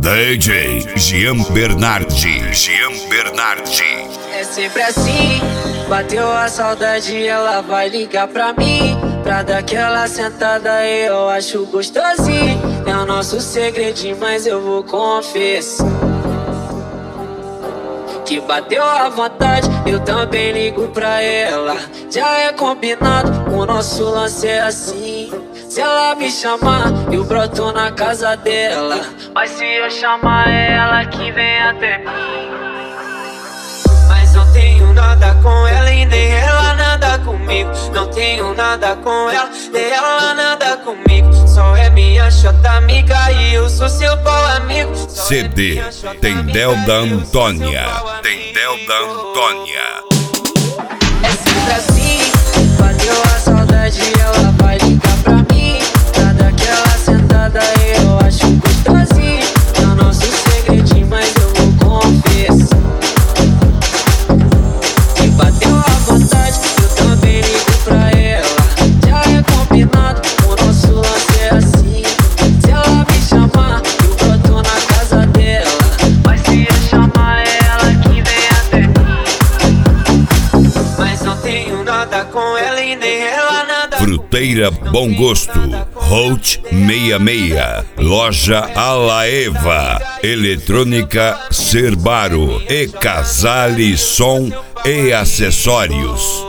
DJ Jean Bernardi. É sempre assim, bateu a saudade, ela vai ligar pra mim, pra dar aquela sentada, eu acho gostosinho. É o nosso segredinho, mas eu vou confessar que bateu a vontade, eu também ligo pra ela. Já é combinado, o nosso lance é assim. Se ela me chamar, eu broto na casa dela, mas se eu chamar, é ela que vem até mim. Mas não tenho nada com ela e nem ela nada comigo. Não tenho nada com ela, nem ela nada comigo. Só é minha chata amiga e eu sou seu pau amigo. CD Tendel da Antônia. É sempre assim, bateu a saudade, ela vai ligar pra mim, pra dar aquela sentada, eu acho gostosinho. É o nosso segredinho, mas eu vou confessar que bateu a vontade, eu também ligo pra ela. Já é combinado, o nosso lance é assim. Se ela me chamar, eu broto na casa dela, mas se eu chamar, é ela que vem até mim. Mas não tenho nada com ela e nem ela nada. Fruteira Bom Gosto, Hot 66, Loja Alaeva, Eletrônica Cerbaro e Casale Som e Acessórios.